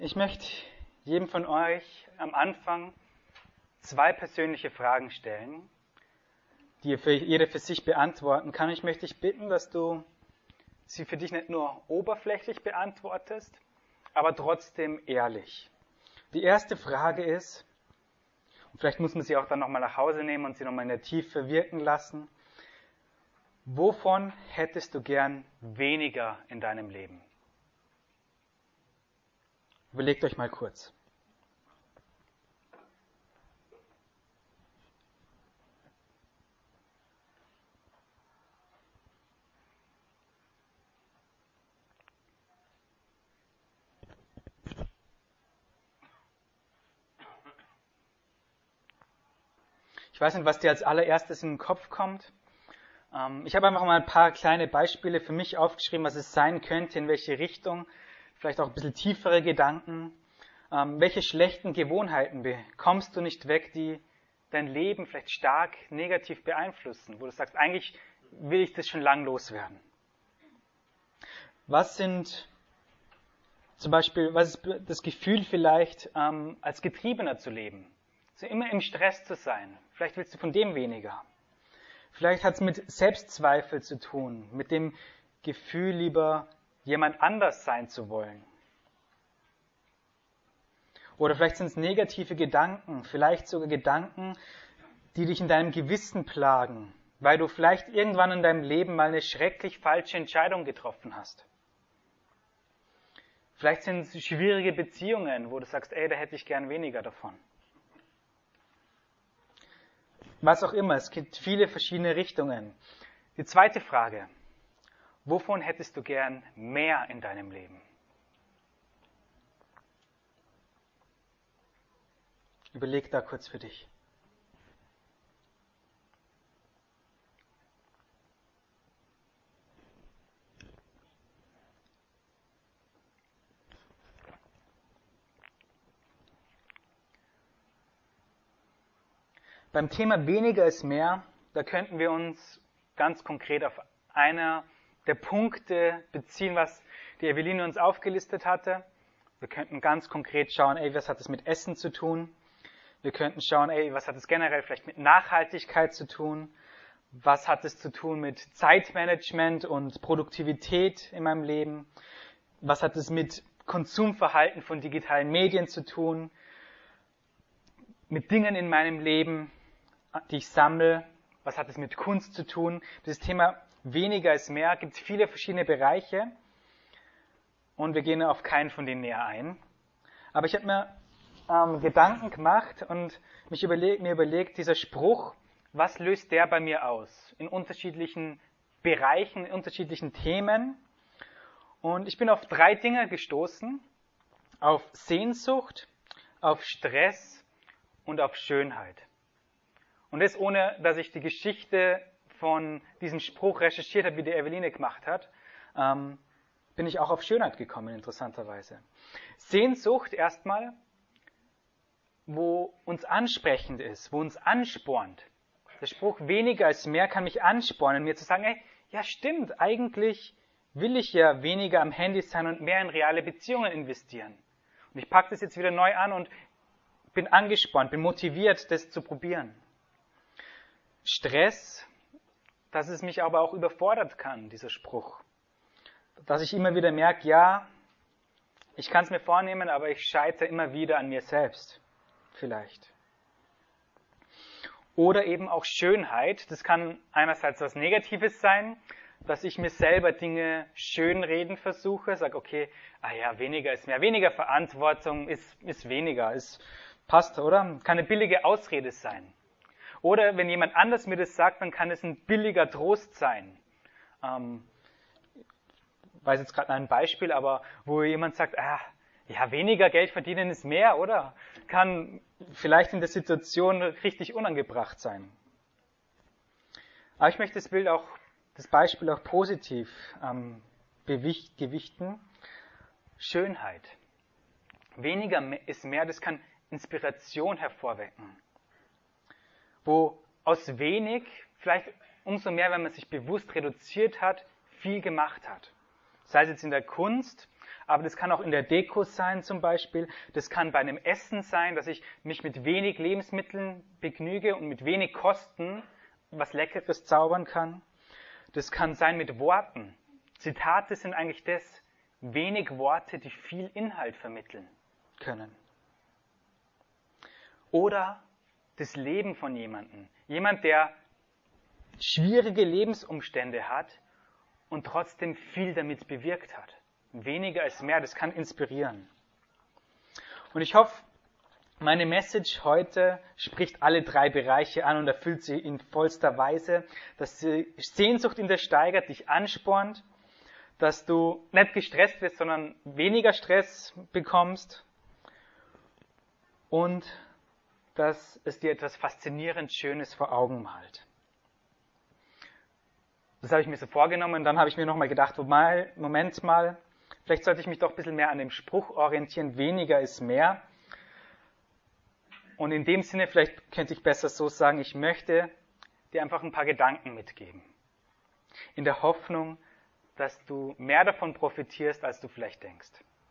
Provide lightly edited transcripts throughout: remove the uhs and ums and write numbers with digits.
Ich möchte jedem von euch am Anfang 2 persönliche Fragen stellen, die jeder für sich beantworten kann. Ich möchte dich bitten, dass du sie für dich nicht nur oberflächlich beantwortest, aber trotzdem ehrlich. Die erste Frage ist, und vielleicht muss man sie auch dann nochmal nach Hause nehmen und sie nochmal in der Tiefe wirken lassen, wovon hättest du gern weniger in deinem Leben? Überlegt euch mal kurz. Ich weiß nicht, was dir als allererstes in den Kopf kommt. Ich habe einfach mal ein paar kleine Beispiele für mich aufgeschrieben, was es sein könnte, in welche Richtung, vielleicht auch ein bisschen tiefere Gedanken. Welche schlechten Gewohnheiten bekommst du nicht weg, die dein Leben vielleicht stark negativ beeinflussen, wo du sagst, eigentlich will ich das schon lang loswerden. Was ist das Gefühl vielleicht, als Getriebener zu leben? So immer im Stress zu sein. Vielleicht willst du von dem weniger. Vielleicht hat es mit Selbstzweifel zu tun, mit dem Gefühl, lieber jemand anders sein zu wollen. Oder vielleicht sind es negative Gedanken, vielleicht sogar Gedanken, die dich in deinem Gewissen plagen, weil du vielleicht irgendwann in deinem Leben mal eine schrecklich falsche Entscheidung getroffen hast. Vielleicht sind es schwierige Beziehungen, wo du sagst, da hätte ich gern weniger davon. Was auch immer, es gibt viele verschiedene Richtungen. Die zweite Frage, wovon hättest du gern mehr in deinem Leben? Überleg da kurz für dich. Beim Thema weniger ist mehr, da könnten wir uns ganz konkret auf einer der Punkte beziehen, was die Eveline uns aufgelistet hatte. Wir könnten ganz konkret schauen, was hat es mit Essen zu tun? Wir könnten schauen, was hat es generell vielleicht mit Nachhaltigkeit zu tun? Was hat es zu tun mit Zeitmanagement und Produktivität in meinem Leben? Was hat es mit Konsumverhalten von digitalen Medien zu tun? Mit Dingen in meinem Leben, die ich sammle? Was hat es mit Kunst zu tun? Das Thema weniger ist mehr, gibt es viele verschiedene Bereiche und wir gehen auf keinen von denen näher ein. Aber ich habe mir Gedanken gemacht und mir überlegt, dieser Spruch, was löst der bei mir aus? In unterschiedlichen Bereichen, in unterschiedlichen Themen. Und ich bin auf 3 Dinge gestoßen. Auf Sehnsucht, auf Stress und auf Schönheit. Und das ohne, dass ich die Geschichte von diesem Spruch recherchiert habe, wie die Eveline gemacht hat, bin ich auch auf Schönheit gekommen, interessanterweise. Sehnsucht erstmal, wo uns ansprechend ist, wo uns anspornt. Der Spruch weniger ist mehr kann mich anspornen, mir zu sagen, ja stimmt, eigentlich will ich ja weniger am Handy sein und mehr in reale Beziehungen investieren. Und ich packe das jetzt wieder neu an und bin angespannt, bin motiviert, das zu probieren. Stress, dass es mich aber auch überfordert kann, dieser Spruch. Dass ich immer wieder merke, ja, ich kann es mir vornehmen, aber ich scheitere immer wieder an mir selbst. Vielleicht. Oder eben auch Schönheit. Das kann einerseits was Negatives sein, dass ich mir selber Dinge schönreden versuche, sage, okay, weniger ist mehr, weniger Verantwortung ist weniger, passt, oder? Kann eine billige Ausrede sein. Oder wenn jemand anders mir das sagt, dann kann es ein billiger Trost sein. Ich weiß jetzt gerade ein Beispiel, aber wo jemand sagt, weniger Geld verdienen ist mehr, oder? Kann vielleicht in der Situation richtig unangebracht sein. Aber ich möchte das Beispiel auch positiv gewichten. Schönheit. Weniger ist mehr, das kann Inspiration hervorwecken. Wo aus wenig, vielleicht umso mehr, wenn man sich bewusst reduziert hat, viel gemacht hat. Sei es jetzt in der Kunst aber das kann auch in der Deko sein zum Beispiel. Das kann bei einem Essen sein, dass ich mich mit wenig Lebensmitteln begnüge und mit wenig Kosten was Leckeres zaubern kann. Das kann sein mit Worten. Zitate sind eigentlich das, wenig Worte, die viel Inhalt vermitteln können. Oder das Leben von jemandem. Jemand, der schwierige Lebensumstände hat und trotzdem viel damit bewirkt hat. Weniger ist mehr, das kann inspirieren. Und ich hoffe, meine Message heute spricht alle 3 Bereiche an und erfüllt sie in vollster Weise, dass die Sehnsucht in dir steigert, dich anspornt, dass du nicht gestresst wirst, sondern weniger Stress bekommst und dass es dir etwas faszinierend Schönes vor Augen malt. Das habe ich mir so vorgenommen und dann habe ich mir nochmal gedacht, Moment mal, vielleicht sollte ich mich doch ein bisschen mehr an dem Spruch orientieren, weniger ist mehr. Und in dem Sinne, vielleicht könnte ich besser so sagen, ich möchte dir einfach ein paar Gedanken mitgeben. In der Hoffnung, dass du mehr davon profitierst, als du vielleicht denkst.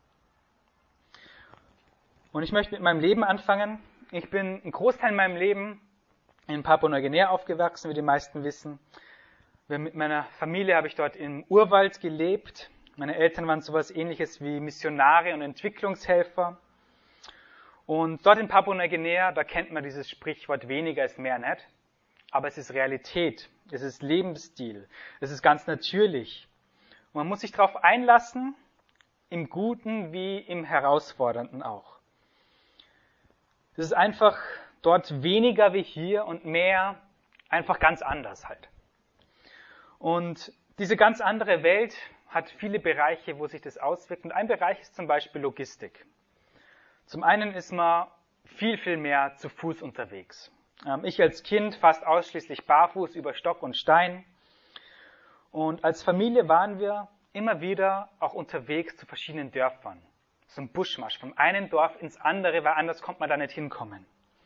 Und ich möchte mit meinem Leben anfangen. Ich bin einen Großteil in meinem Leben in Papua-Neuguinea aufgewachsen, wie die meisten wissen. Mit meiner Familie habe ich dort im Urwald gelebt. Meine Eltern waren sowas Ähnliches wie Missionare und Entwicklungshelfer. Und dort in Papua-Neuguinea, da kennt man dieses Sprichwort, weniger ist mehr nicht. Aber es ist Realität, es ist Lebensstil, es ist ganz natürlich. Und man muss sich darauf einlassen, im Guten wie im Herausfordernden auch. Es ist einfach dort weniger wie hier und mehr einfach ganz anders halt. Und diese ganz andere Welt hat viele Bereiche, wo sich das auswirkt. Und ein Bereich ist zum Beispiel Logistik. Zum einen ist man viel, viel mehr zu Fuß unterwegs. Ich als Kind fast ausschließlich barfuß über Stock und Stein. Und als Familie waren wir immer wieder auch unterwegs zu verschiedenen Dörfern. So ein Buschmarsch vom einen Dorf ins andere, weil anders kommt man da nicht hinkommen.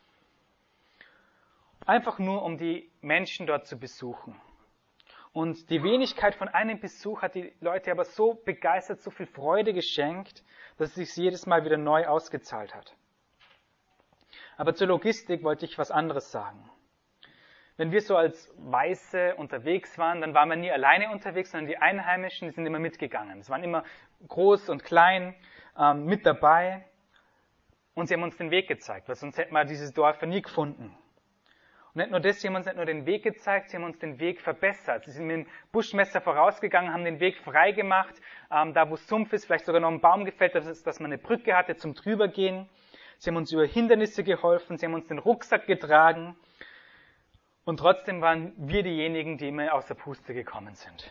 Einfach nur, um die Menschen dort zu besuchen. Und die Wenigkeit von einem Besuch hat die Leute aber so begeistert, so viel Freude geschenkt, dass es sich jedes Mal wieder neu ausgezahlt hat. Aber zur Logistik wollte ich was anderes sagen. Wenn wir so als Weiße unterwegs waren, dann waren wir nie alleine unterwegs, sondern die Einheimischen, die sind immer mitgegangen. Es waren immer groß und klein mit dabei und sie haben uns den Weg gezeigt, weil sonst hätten wir diese Dörfer nie gefunden. Und nicht nur das, sie haben uns nicht nur den Weg gezeigt, sie haben uns den Weg verbessert. Sie sind mit dem Buschmesser vorausgegangen, haben den Weg frei gemacht, da wo Sumpf ist, vielleicht sogar noch ein Baum gefällt, dass man eine Brücke hatte zum Drübergehen. Sie haben uns über Hindernisse geholfen, sie haben uns den Rucksack getragen. Und trotzdem waren wir diejenigen, die immer aus der Puste gekommen sind.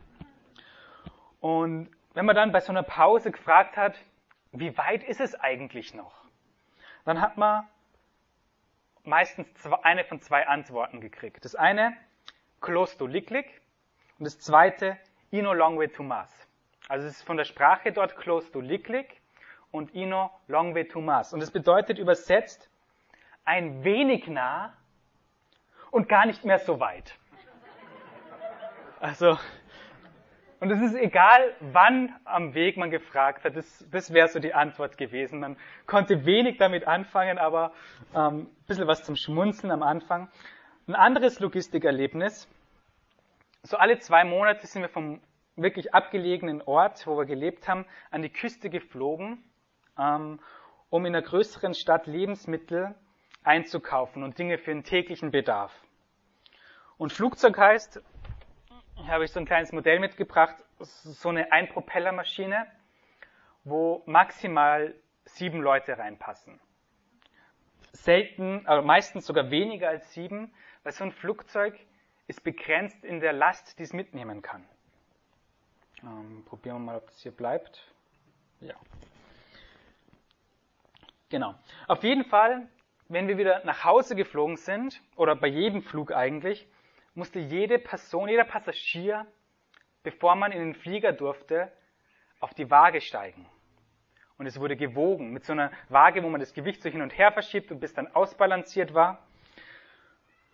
Und wenn man dann bei so einer Pause gefragt hat, wie weit ist es eigentlich noch? Dann hat man meistens eine von 2 Antworten gekriegt. Das eine, close to Liklik, und das zweite, Ino Longwe Tumas. Also es ist von der Sprache dort close to Liklik und Ino Longwe Tumas. Und das bedeutet übersetzt, ein wenig nah und gar nicht mehr so weit. Also, und es ist egal, wann am Weg man gefragt hat, das wäre so die Antwort gewesen. Man konnte wenig damit anfangen, aber ein bisschen was zum Schmunzeln am Anfang. Ein anderes Logistikerlebnis, so alle 2 Monate sind wir vom wirklich abgelegenen Ort, wo wir gelebt haben, an die Küste geflogen, um in einer größeren Stadt Lebensmittel einzukaufen und Dinge für den täglichen Bedarf. Und Flugzeug heißt, hier habe ich so ein kleines Modell mitgebracht, so eine Einpropellermaschine, wo maximal 7 Leute reinpassen. Selten, aber meistens sogar weniger als 7, weil so ein Flugzeug ist begrenzt in der Last, die es mitnehmen kann. Probieren wir mal, ob das hier bleibt. Ja. Genau. Auf jeden Fall, wenn wir wieder nach Hause geflogen sind, oder bei jedem Flug eigentlich, musste jede Person, jeder Passagier, bevor man in den Flieger durfte, auf die Waage steigen. Und es wurde gewogen mit so einer Waage, wo man das Gewicht so hin und her verschiebt und bis dann ausbalanciert war.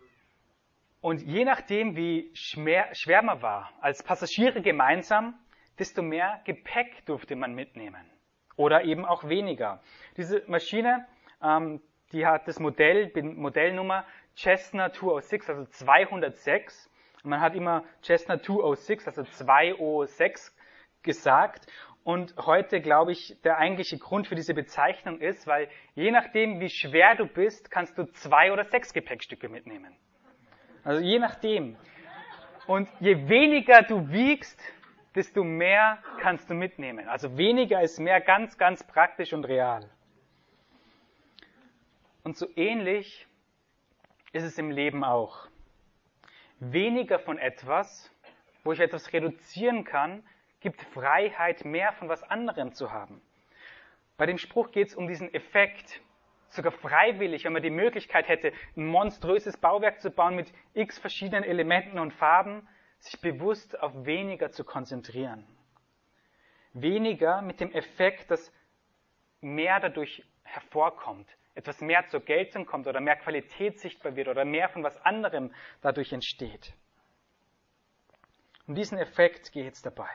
Und je nachdem, wie schwer man war, als Passagiere gemeinsam, desto mehr Gepäck durfte man mitnehmen. Oder eben auch weniger. Diese Maschine, die hat das Modellnummer Cessna 206, also 206. Und man hat immer Cessna 206, also 206 gesagt. Und heute, glaube ich, der eigentliche Grund für diese Bezeichnung ist, weil je nachdem, wie schwer du bist, kannst du 2 oder 6 Gepäckstücke mitnehmen. Also je nachdem. Und je weniger du wiegst, desto mehr kannst du mitnehmen. Also weniger ist mehr, ganz, ganz praktisch und real. Und so ähnlich ist es im Leben auch. Weniger von etwas, wo ich etwas reduzieren kann, gibt Freiheit, mehr von was anderem zu haben. Bei dem Spruch geht es um diesen Effekt, sogar freiwillig, wenn man die Möglichkeit hätte, ein monströses Bauwerk zu bauen mit x verschiedenen Elementen und Farben, sich bewusst auf weniger zu konzentrieren. Weniger mit dem Effekt, dass mehr dadurch hervorkommt, etwas mehr zur Geltung kommt oder mehr Qualität sichtbar wird oder mehr von was anderem dadurch entsteht. Um diesen Effekt geht es dabei.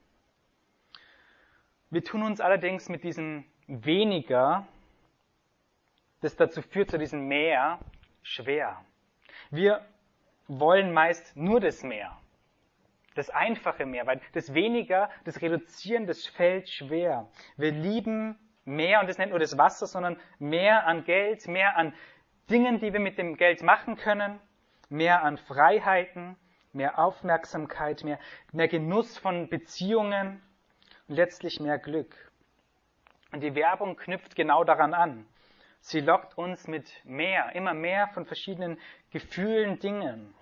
Wir tun uns allerdings mit diesem weniger, das dazu führt, zu diesem mehr, schwer. Wir wollen meist nur das Mehr. Das einfache Mehr, weil das Weniger, das Reduzieren, das fällt schwer. Wir lieben mehr, und das nennt nur das Wasser, sondern mehr an Geld, mehr an Dingen, die wir mit dem Geld machen können, mehr an Freiheiten, mehr Aufmerksamkeit, mehr Genuss von Beziehungen und letztlich mehr Glück. Und die Werbung knüpft genau daran an. Sie lockt uns mit mehr, immer mehr von verschiedenen Gefühlen, Dingen.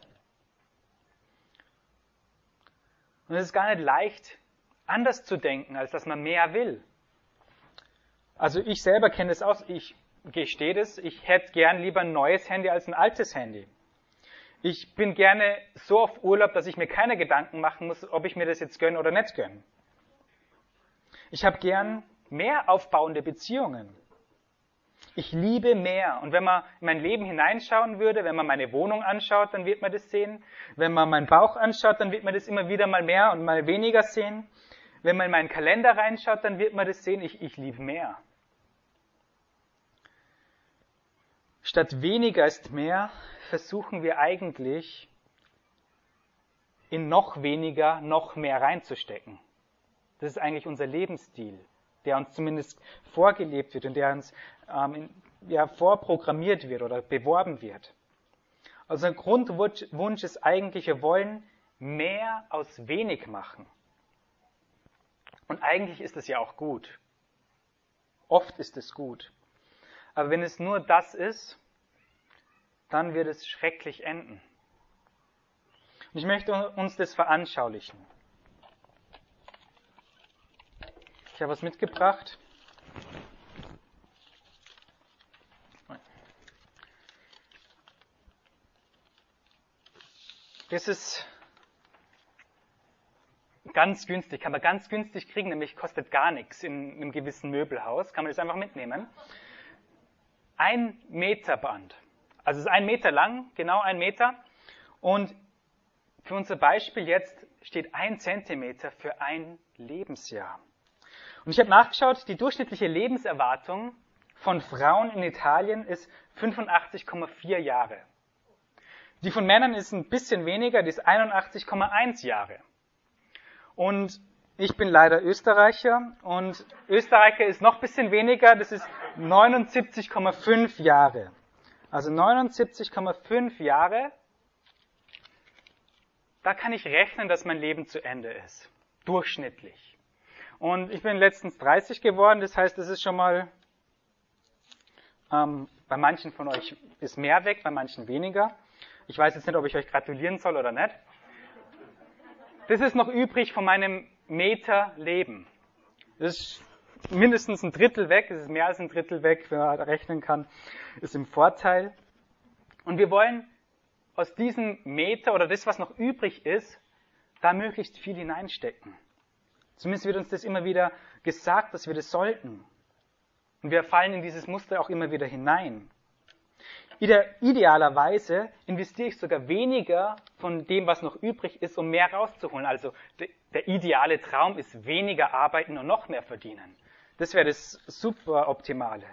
Und es ist gar nicht leicht, anders zu denken, als dass man mehr will. Also ich selber kenne es aus, ich gestehe das, ich hätte gern lieber ein neues Handy als ein altes Handy. Ich bin gerne so auf Urlaub, dass ich mir keine Gedanken machen muss, ob ich mir das jetzt gönne oder nicht gönne. Ich habe gern mehr aufbauende Beziehungen. Ich liebe mehr. Und wenn man in mein Leben hineinschauen würde, wenn man meine Wohnung anschaut, dann wird man das sehen. Wenn man meinen Bauch anschaut, dann wird man das immer wieder mal mehr und mal weniger sehen. Wenn man in meinen Kalender reinschaut, dann wird man das sehen. Ich liebe mehr. Statt weniger ist mehr, versuchen wir eigentlich in noch weniger, noch mehr reinzustecken. Das ist eigentlich unser Lebensstil, der uns zumindest vorgelebt wird und der uns vorprogrammiert wird oder beworben wird. Also ein Grundwunsch ist eigentlich, wir wollen mehr aus wenig machen. Und eigentlich ist es ja auch gut. Oft ist es gut. Aber wenn es nur das ist, dann wird es schrecklich enden. Und ich möchte uns das veranschaulichen. Ich habe was mitgebracht. Das ist ganz günstig, kann man ganz günstig kriegen, nämlich kostet gar nichts in einem gewissen Möbelhaus, kann man das einfach mitnehmen. 1 Meter Band. Also es ist 1 Meter lang, genau 1 Meter. Und für unser Beispiel jetzt steht 1 Zentimeter für ein Lebensjahr. Und ich habe nachgeschaut, die durchschnittliche Lebenserwartung von Frauen in Italien ist 85,4 Jahre. Die von Männern ist ein bisschen weniger, die ist 81,1 Jahre. Und ich bin leider Österreicher und Österreicher ist noch ein bisschen weniger, das ist 79,5 Jahre. Also 79,5 Jahre, da kann ich rechnen, dass mein Leben zu Ende ist. Durchschnittlich. Und ich bin letztens 30 geworden, das heißt, es ist schon mal, bei manchen von euch ist mehr weg, bei manchen weniger. Ich weiß jetzt nicht, ob ich euch gratulieren soll oder nicht. Das ist noch übrig von meinem Meter Leben. Das ist mindestens ein Drittel weg, es ist mehr als ein Drittel weg, wenn man rechnen kann, ist im Vorteil. Und wir wollen aus diesem Meter oder das, was noch übrig ist, da möglichst viel hineinstecken. Zumindest wird uns das immer wieder gesagt, dass wir das sollten. Und wir fallen in dieses Muster auch immer wieder hinein. Idealerweise investiere ich sogar weniger von dem, was noch übrig ist, um mehr rauszuholen. Also der ideale Traum ist weniger arbeiten und noch mehr verdienen. Das wäre das super Optimale.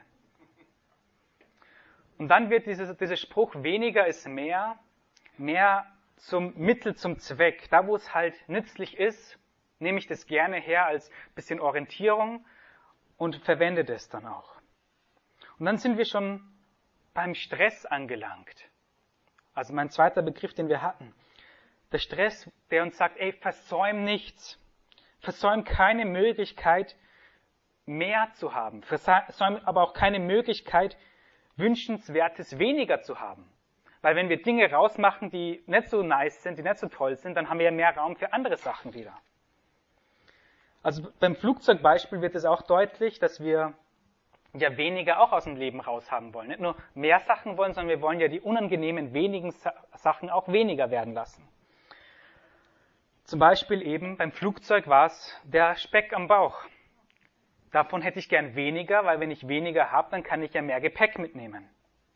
Und dann wird dieser Spruch, weniger ist mehr zum Mittel zum Zweck. Da, wo es halt nützlich ist, nehme ich das gerne her als bisschen Orientierung und verwende das dann auch. Und dann sind wir schon beim Stress angelangt. Also mein zweiter Begriff, den wir hatten. Der Stress, der uns sagt, versäum nichts. Versäum keine Möglichkeit, mehr zu haben. Versäum aber auch keine Möglichkeit, Wünschenswertes weniger zu haben. Weil wenn wir Dinge rausmachen, die nicht so nice sind, die nicht so toll sind, dann haben wir ja mehr Raum für andere Sachen wieder. Also beim Flugzeugbeispiel wird es auch deutlich, dass wir ja weniger auch aus dem Leben raushaben wollen. Nicht nur mehr Sachen wollen, sondern wir wollen ja die unangenehmen wenigen Sachen auch weniger werden lassen. Zum Beispiel eben beim Flugzeug war es der Speck am Bauch. Davon hätte ich gern weniger, weil wenn ich weniger habe, dann kann ich ja mehr Gepäck mitnehmen.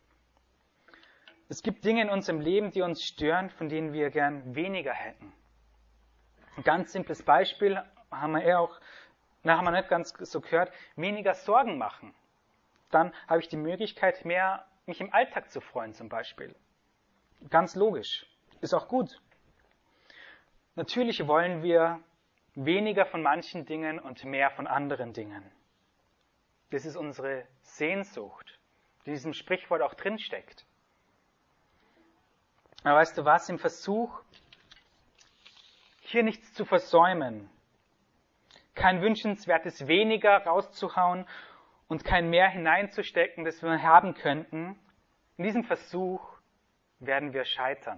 Es gibt Dinge in unserem Leben, die uns stören, von denen wir gern weniger hätten. Ein ganz simples Beispiel haben wir nicht ganz so gehört, weniger Sorgen machen. Dann habe ich die Möglichkeit, mehr mich im Alltag zu freuen zum Beispiel. Ganz logisch. Ist auch gut. Natürlich wollen wir weniger von manchen Dingen und mehr von anderen Dingen. Das ist unsere Sehnsucht, die in diesem Sprichwort auch drinsteckt. Aber weißt du was, im Versuch, hier nichts zu versäumen, kein wünschenswertes weniger rauszuhauen und kein mehr hineinzustecken, das wir haben könnten, in diesem Versuch werden wir scheitern.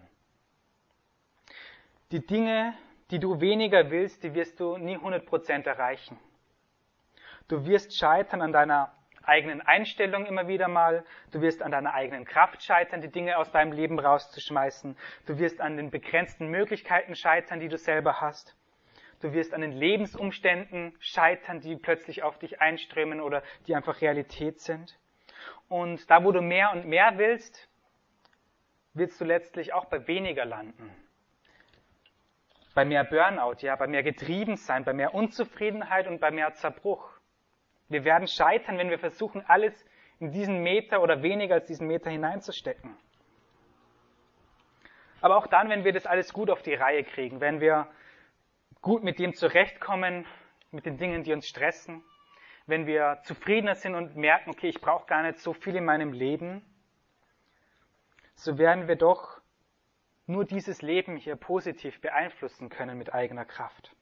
Die Dinge, die du weniger willst, die wirst du nie 100% erreichen. Du wirst scheitern an deiner eigenen Einstellung immer wieder mal. Du wirst an deiner eigenen Kraft scheitern, die Dinge aus deinem Leben rauszuschmeißen. Du wirst an den begrenzten Möglichkeiten scheitern, die du selber hast. Du wirst an den Lebensumständen scheitern, die plötzlich auf dich einströmen oder die einfach Realität sind. Und da, wo du mehr und mehr willst, wirst du letztlich auch bei weniger landen. Bei mehr Burnout, ja, bei mehr Getriebensein, bei mehr Unzufriedenheit und bei mehr Zerbruch. Wir werden scheitern, wenn wir versuchen, alles in diesen Meter oder weniger als diesen Meter hineinzustecken. Aber auch dann, wenn wir das alles gut auf die Reihe kriegen, wenn wir gut mit dem zurechtkommen, mit den Dingen, die uns stressen, wenn wir zufriedener sind und merken, okay, ich brauche gar nicht so viel in meinem Leben, so werden wir doch nur dieses Leben hier positiv beeinflussen können mit eigener Kraft.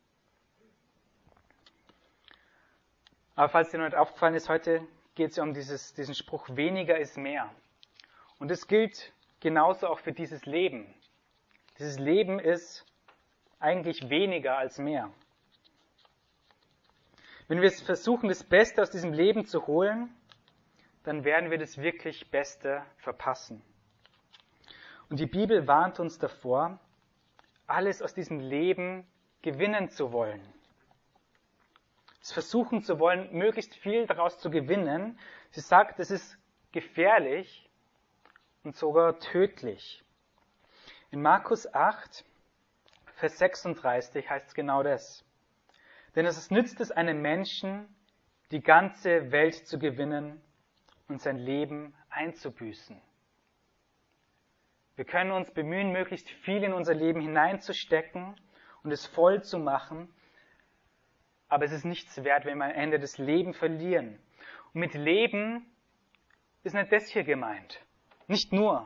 Aber falls dir noch nicht aufgefallen ist, heute geht es ja um diesen Spruch, weniger ist mehr. Und das gilt genauso auch für dieses Leben. Dieses Leben ist eigentlich weniger als mehr. Wenn wir versuchen, das Beste aus diesem Leben zu holen, dann werden wir das wirklich Beste verpassen. Und die Bibel warnt uns davor, alles aus diesem Leben gewinnen zu wollen. Es versuchen zu wollen, möglichst viel daraus zu gewinnen. Sie sagt, es ist gefährlich und sogar tödlich. In Markus 8, Vers 36 heißt es genau das. Denn es nützt es einem Menschen, die ganze Welt zu gewinnen und sein Leben einzubüßen. Wir können uns bemühen, möglichst viel in unser Leben hineinzustecken und es voll zu machen, aber es ist nichts wert, wenn wir am Ende das Leben verlieren. Und mit Leben ist nicht das hier gemeint. Nicht nur.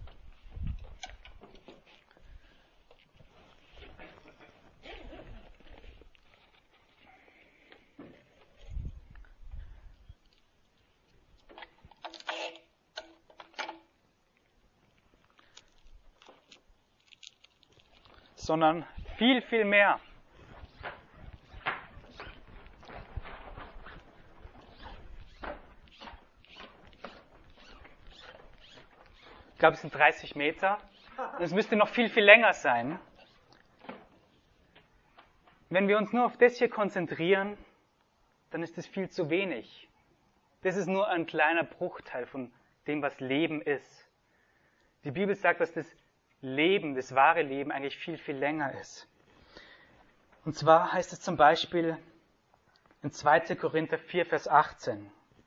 Sondern viel, viel mehr. Ich glaube, es sind 30 Meter. Und es müsste noch viel, viel länger sein. Wenn wir uns nur auf das hier konzentrieren, dann ist das viel zu wenig. Das ist nur ein kleiner Bruchteil von dem, was Leben ist. Die Bibel sagt, dass das Leben, das wahre Leben eigentlich viel, viel länger ist. Und zwar heißt es zum Beispiel in 2. Korinther 4, Vers 18.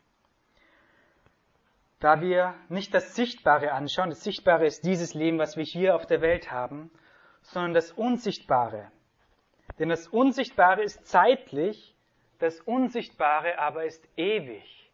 Da wir nicht das Sichtbare anschauen, das Sichtbare ist dieses Leben, was wir hier auf der Welt haben, sondern das Unsichtbare. Denn das Unsichtbare ist zeitlich, das Unsichtbare aber ist ewig.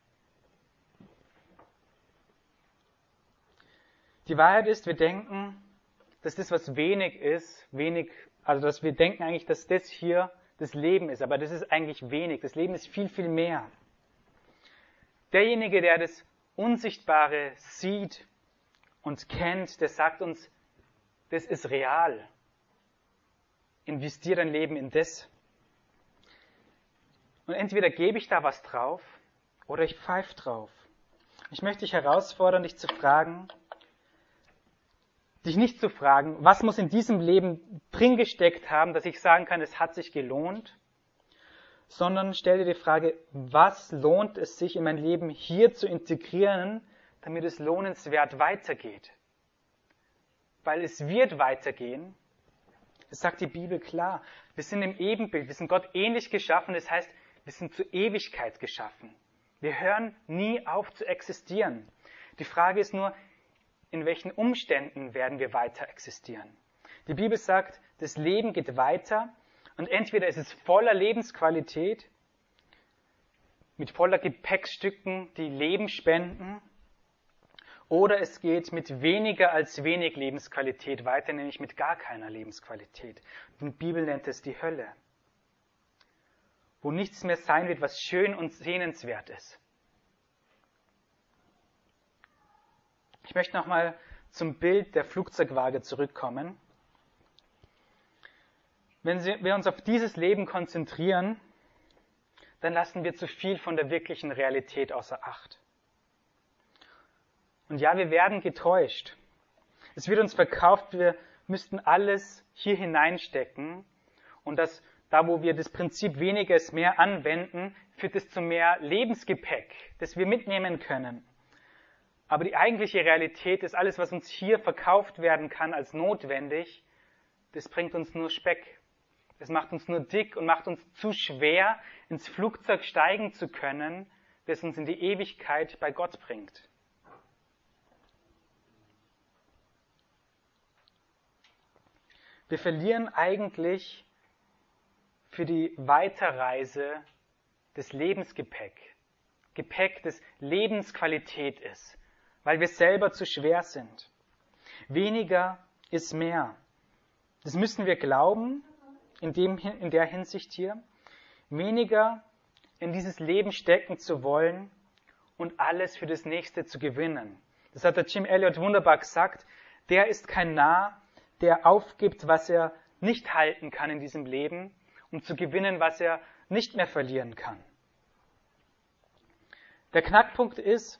Die Wahrheit ist, wir denken, dass das, was wenig ist, dass wir denken eigentlich, dass das hier das Leben ist, aber das ist eigentlich wenig. Das Leben ist viel, viel mehr. Derjenige, der das Unsichtbare sieht und kennt, der sagt uns, das ist real. Investier dein Leben in das. Und entweder gebe ich da was drauf oder ich pfeife drauf. Ich möchte dich herausfordern, dich nicht zu fragen, was muss in diesem Leben drin gesteckt haben, dass ich sagen kann, es hat sich gelohnt, sondern stell dir die Frage, was lohnt es sich in mein Leben hier zu integrieren, damit es lohnenswert weitergeht? Weil es wird weitergehen. Das sagt die Bibel klar. Wir sind im Ebenbild, wir sind Gott ähnlich geschaffen, das heißt, wir sind zur Ewigkeit geschaffen. Wir hören nie auf zu existieren. Die Frage ist nur, in welchen Umständen werden wir weiter existieren? Die Bibel sagt, das Leben geht weiter und entweder ist es voller Lebensqualität, mit voller Gepäckstücken, die Leben spenden, oder es geht mit weniger als wenig Lebensqualität weiter, nämlich mit gar keiner Lebensqualität. Die Bibel nennt es die Hölle, wo nichts mehr sein wird, was schön und sehnenswert ist. Ich möchte nochmal zum Bild der Flugzeugwaage zurückkommen. Wenn wir uns auf dieses Leben konzentrieren, dann lassen wir zu viel von der wirklichen Realität außer Acht. Und ja, wir werden getäuscht. Es wird uns verkauft, wir müssten alles hier hineinstecken und dass da, wo wir das Prinzip weniger ist mehr anwenden, führt es zu mehr Lebensgepäck, das wir mitnehmen können. Aber die eigentliche Realität ist, alles, was uns hier verkauft werden kann als notwendig, das bringt uns nur Speck. Das macht uns nur dick und macht uns zu schwer, ins Flugzeug steigen zu können, das uns in die Ewigkeit bei Gott bringt. Wir verlieren eigentlich für die Weiterreise das Lebensgepäck. Gepäck, das Lebensqualität ist, weil wir selber zu schwer sind. Weniger ist mehr. Das müssen wir glauben, in der Hinsicht hier. Weniger in dieses Leben stecken zu wollen und alles für das Nächste zu gewinnen. Das hat der Jim Elliot wunderbar gesagt. Der ist kein Narr, der aufgibt, was er nicht halten kann in diesem Leben, um zu gewinnen, was er nicht mehr verlieren kann. Der Knackpunkt ist,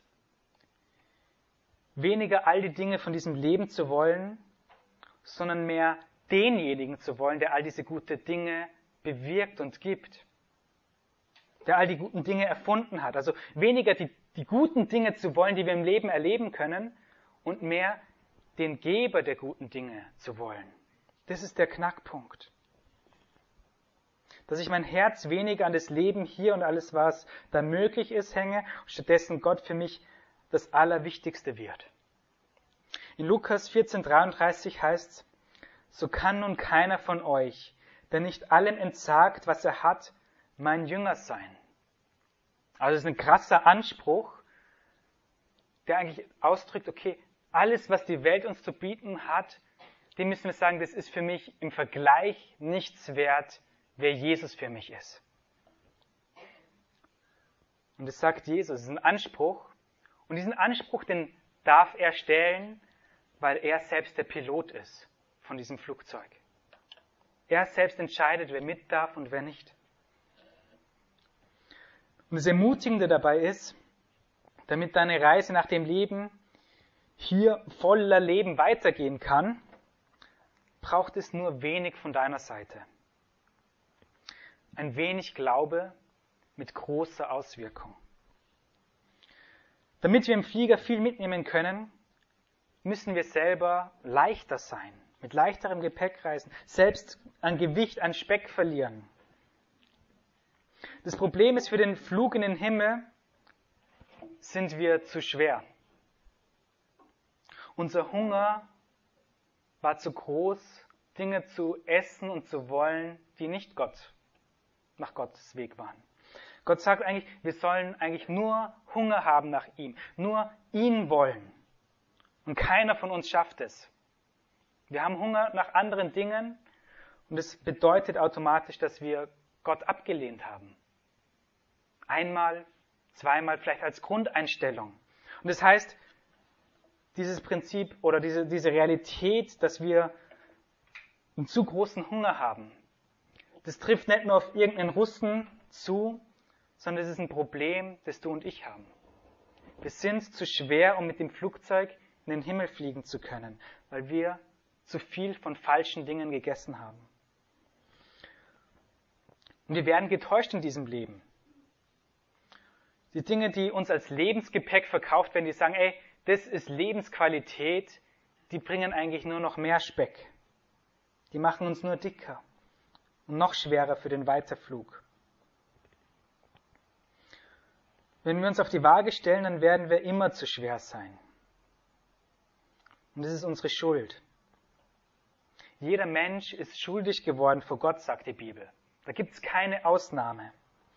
weniger all die Dinge von diesem Leben zu wollen, sondern mehr denjenigen zu wollen, der all diese guten Dinge bewirkt und gibt. Der all die guten Dinge erfunden hat. Also weniger die guten Dinge zu wollen, die wir im Leben erleben können, und mehr den Geber der guten Dinge zu wollen. Das ist der Knackpunkt. Dass ich mein Herz weniger an das Leben hier und alles, was da möglich ist, hänge, und stattdessen Gott für mich das Allerwichtigste wird. In Lukas 14,33 heißt es, so kann nun keiner von euch, der nicht allem entsagt, was er hat, mein Jünger sein. Also es ist ein krasser Anspruch, der eigentlich ausdrückt, okay, alles, was die Welt uns zu bieten hat, dem müssen wir sagen, das ist für mich im Vergleich nichts wert, wer Jesus für mich ist. Und das sagt Jesus, es ist ein Anspruch. Und diesen Anspruch, den darf er stellen, weil er selbst der Pilot ist von diesem Flugzeug. Er selbst entscheidet, wer mit darf und wer nicht. Und das Ermutigende dabei ist, damit deine Reise nach dem Leben hier voller Leben weitergehen kann, braucht es nur wenig von deiner Seite. Ein wenig Glaube mit großer Auswirkung. Damit wir im Flieger viel mitnehmen können, müssen wir selber leichter sein, mit leichterem Gepäck reisen, selbst an Gewicht, an Speck verlieren. Das Problem ist, für den Flug in den Himmel sind wir zu schwer. Unser Hunger war zu groß, Dinge zu essen und zu wollen, die nicht nach Gottes Weg waren. Gott sagt eigentlich, wir sollen eigentlich nur Hunger haben nach ihm, nur ihn wollen. Und keiner von uns schafft es. Wir haben Hunger nach anderen Dingen und das bedeutet automatisch, dass wir Gott abgelehnt haben. Einmal, zweimal vielleicht als Grundeinstellung. Und das heißt, dieses Prinzip oder diese Realität, dass wir einen zu großen Hunger haben, das trifft nicht nur auf irgendeinen Russen zu, sondern es ist ein Problem, das du und ich haben. Wir sind zu schwer, um mit dem Flugzeug in den Himmel fliegen zu können, weil wir zu viel von falschen Dingen gegessen haben. Und wir werden getäuscht in diesem Leben. Die Dinge, die uns als Lebensgepäck verkauft werden, die sagen, ey, das ist Lebensqualität, die bringen eigentlich nur noch mehr Speck. Die machen uns nur dicker und noch schwerer für den Weiterflug. Wenn wir uns auf die Waage stellen, dann werden wir immer zu schwer sein. Und das ist unsere Schuld. Jeder Mensch ist schuldig geworden vor Gott, sagt die Bibel. Da gibt es keine Ausnahme.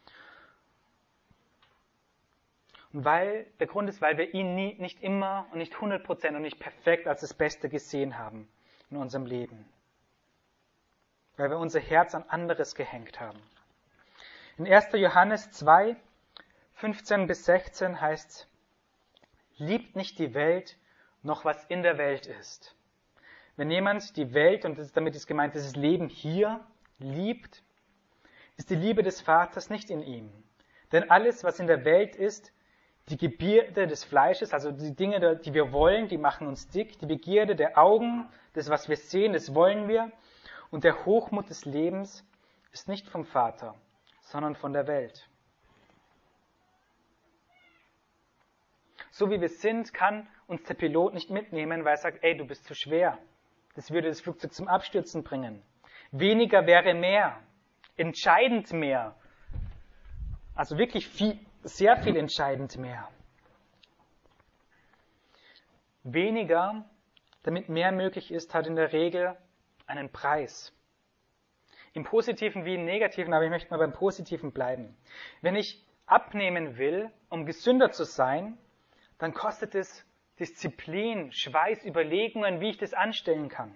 Und der Grund ist, weil wir ihn nicht immer und nicht 100% und nicht perfekt als das Beste gesehen haben in unserem Leben. Weil wir unser Herz an anderes gehängt haben. In 1. Johannes 2, 15 bis 16 heißt es, liebt nicht die Welt, noch was in der Welt ist. Wenn jemand die Welt, und damit ist gemeint, dieses Leben hier, liebt, ist die Liebe des Vaters nicht in ihm. Denn alles, was in der Welt ist, die Begierde des Fleisches, also die Dinge, die wir wollen, die machen uns dick. Die Begierde der Augen, das, was wir sehen, das wollen wir. Und der Hochmut des Lebens ist nicht vom Vater, sondern von der Welt. So wie wir sind, kann uns der Pilot nicht mitnehmen, weil er sagt, ey, du bist zu schwer. Das würde das Flugzeug zum Abstürzen bringen. Weniger wäre mehr. Entscheidend mehr. Also wirklich sehr viel entscheidend mehr. Weniger, damit mehr möglich ist, hat in der Regel einen Preis. Im Positiven wie im Negativen, aber ich möchte mal beim Positiven bleiben. Wenn ich abnehmen will, um gesünder zu sein, dann kostet es Disziplin, Schweiß, Überlegungen, wie ich das anstellen kann.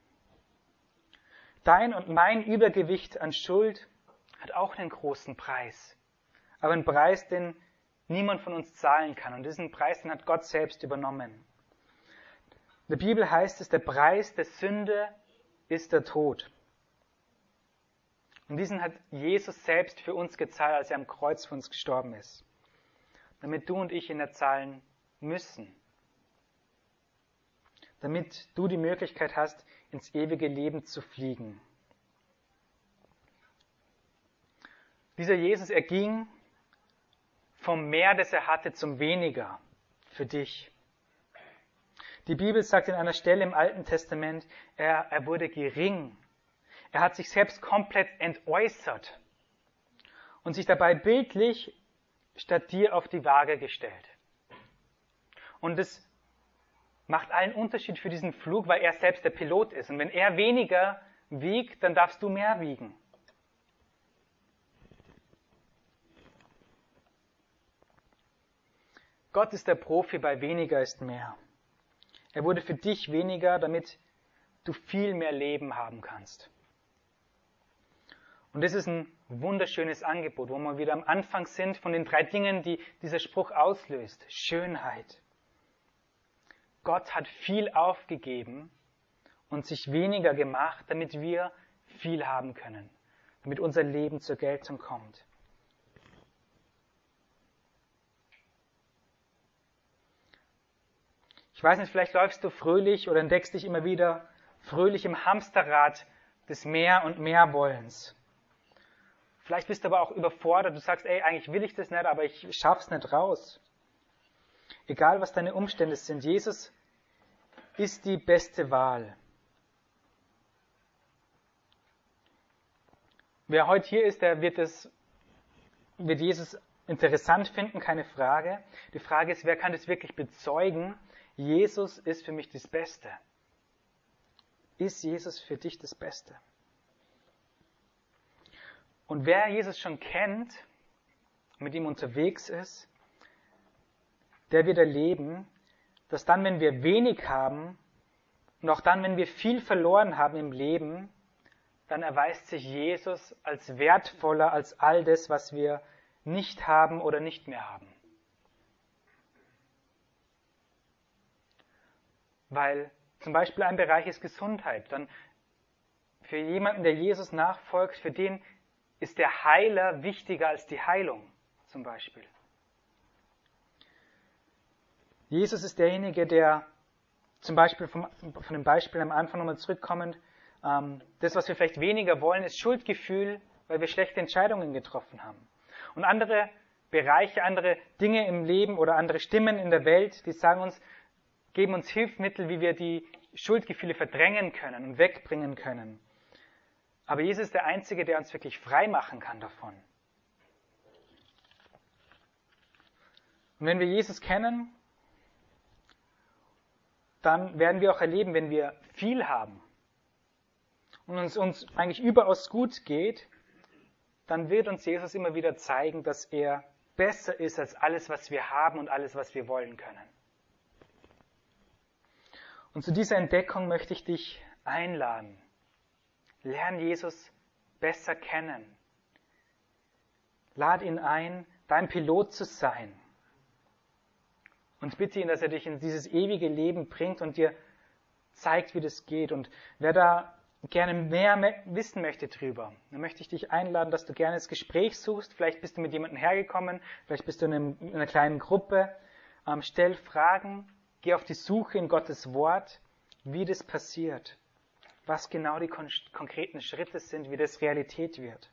Dein und mein Übergewicht an Schuld hat auch einen großen Preis. Aber einen Preis, den niemand von uns zahlen kann. Und diesen Preis, den hat Gott selbst übernommen. In der Bibel heißt es, der Preis der Sünde ist der Tod. Und diesen hat Jesus selbst für uns gezahlt, als er am Kreuz für uns gestorben ist. Damit du und ich ihn erzahlen müssen. Damit du die Möglichkeit hast, ins ewige Leben zu fliegen. Dieser Jesus, er ging vom Mehr, das er hatte, zum Weniger für dich. Die Bibel sagt in einer Stelle im Alten Testament, er wurde gering. Er hat sich selbst komplett entäußert und sich dabei bildlich statt dir auf die Waage gestellt. Und das macht allen Unterschied für diesen Flug, weil er selbst der Pilot ist. Und wenn er weniger wiegt, dann darfst du mehr wiegen. Gott ist der Profi bei weniger ist mehr. Er wurde für dich weniger, damit du viel mehr Leben haben kannst. Und das ist ein wunderschönes Angebot, wo wir wieder am Anfang sind von den 3 Dingen, die dieser Spruch auslöst. Schönheit. Gott hat viel aufgegeben und sich weniger gemacht, damit wir viel haben können, damit unser Leben zur Geltung kommt. Ich weiß nicht, vielleicht läufst du fröhlich oder entdeckst dich immer wieder fröhlich im Hamsterrad des Mehr und Mehr Wollens. Vielleicht bist du aber auch überfordert. Du sagst, ey, eigentlich will ich das nicht, aber ich schaff's nicht raus. Egal, was deine Umstände sind, Jesus ist die beste Wahl. Wer heute hier ist, der wird Jesus interessant finden, keine Frage. Die Frage ist, wer kann das wirklich bezeugen? Jesus ist für mich das Beste. Ist Jesus für dich das Beste? Und wer Jesus schon kennt, mit ihm unterwegs ist, der wird erleben, dass dann, wenn wir wenig haben, und auch dann, wenn wir viel verloren haben im Leben, dann erweist sich Jesus als wertvoller als all das, was wir nicht haben oder nicht mehr haben. Weil zum Beispiel ein Bereich ist Gesundheit. Dann für jemanden, der Jesus nachfolgt, für den ist der Heiler wichtiger als die Heilung zum Beispiel. Jesus ist derjenige, der zum Beispiel von dem Beispiel am Anfang nochmal zurückkommend, das, was wir vielleicht weniger wollen, ist Schuldgefühl, weil wir schlechte Entscheidungen getroffen haben. Und andere Bereiche, andere Dinge im Leben oder andere Stimmen in der Welt, die sagen uns, geben uns Hilfsmittel, wie wir die Schuldgefühle verdrängen können und wegbringen können. Aber Jesus ist der Einzige, der uns wirklich frei machen kann davon. Und wenn wir Jesus kennen, dann werden wir auch erleben, wenn wir viel haben und uns eigentlich überaus gut geht, dann wird uns Jesus immer wieder zeigen, dass er besser ist als alles, was wir haben und alles, was wir wollen können. Und zu dieser Entdeckung möchte ich dich einladen. Lern Jesus besser kennen. Lad ihn ein, dein Pilot zu sein. Und bitte ihn, dass er dich in dieses ewige Leben bringt und dir zeigt, wie das geht. Und wer da gerne mehr wissen möchte drüber, dann möchte ich dich einladen, dass du gerne das Gespräch suchst. Vielleicht bist du mit jemandem hergekommen, vielleicht bist du in einer kleinen Gruppe. Stell Fragen, geh auf die Suche in Gottes Wort, wie das passiert, was genau die konkreten Schritte sind, wie das Realität wird.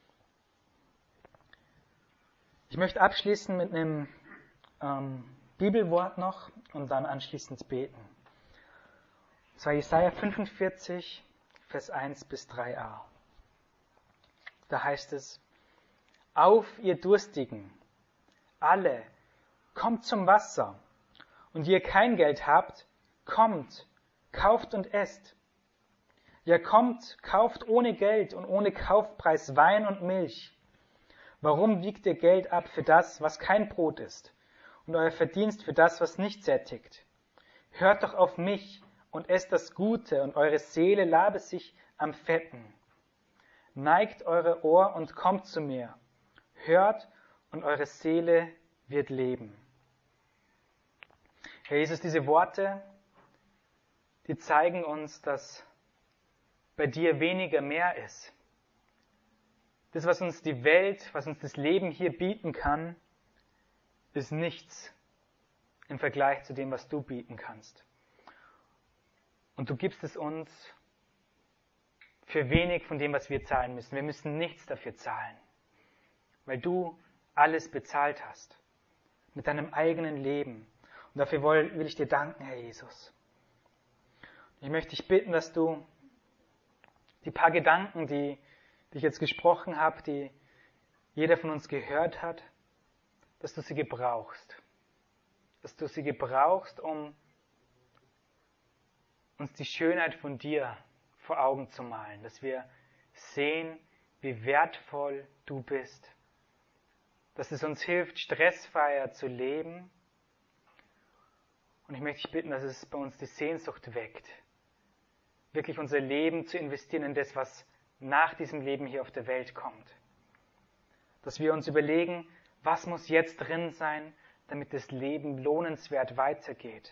Ich möchte abschließen mit einem Bibelwort noch und dann anschließend beten. Das war Jesaja 45, Vers 1 bis 3a. Da heißt es: Auf, ihr Durstigen, alle, kommt zum Wasser. Und ihr kein Geld habt, kommt, kauft und esst. Ja, kommt, kauft ohne Geld und ohne Kaufpreis Wein und Milch. Warum wiegt ihr Geld ab für das, was kein Brot ist, und euer Verdienst für das, was nicht sättigt? Hört doch auf mich und esst das Gute, und eure Seele labe sich am Fetten. Neigt eure Ohr und kommt zu mir. Hört, und eure Seele wird leben. Herr Jesus, diese Worte, die zeigen uns, dass bei dir weniger mehr ist. Das, was uns die Welt, was uns das Leben hier bieten kann, ist nichts im Vergleich zu dem, was du bieten kannst. Und du gibst es uns für wenig von dem, was wir zahlen müssen. Wir müssen nichts dafür zahlen, weil du alles bezahlt hast mit deinem eigenen Leben. Und dafür will ich dir danken, Herr Jesus. Ich möchte dich bitten, dass du die paar Gedanken, die ich jetzt gesprochen habe, die jeder von uns gehört hat, dass du sie gebrauchst. Dass du sie gebrauchst, um uns die Schönheit von dir vor Augen zu malen. Dass wir sehen, wie wertvoll du bist. Dass es uns hilft, stressfreier zu leben. Und ich möchte dich bitten, dass es bei uns die Sehnsucht weckt, wirklich unser Leben zu investieren in das, was nach diesem Leben hier auf der Welt kommt. Dass wir uns überlegen, was muss jetzt drin sein, damit das Leben lohnenswert weitergeht.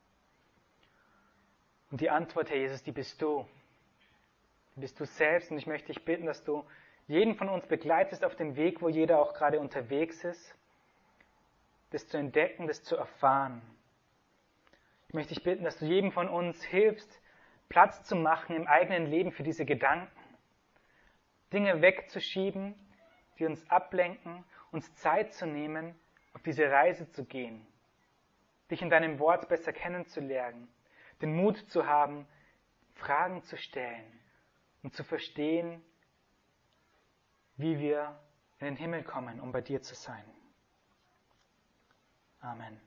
Und die Antwort, Herr Jesus, die bist du. Die bist du selbst. Und ich möchte dich bitten, dass du jeden von uns begleitest auf dem Weg, wo jeder auch gerade unterwegs ist, das zu entdecken, das zu erfahren. Ich möchte dich bitten, dass du jedem von uns hilfst, Platz zu machen im eigenen Leben für diese Gedanken. Dinge wegzuschieben, die uns ablenken, uns Zeit zu nehmen, auf diese Reise zu gehen, dich in deinem Wort besser kennenzulernen, den Mut zu haben, Fragen zu stellen und zu verstehen, wie wir in den Himmel kommen, um bei dir zu sein. Amen.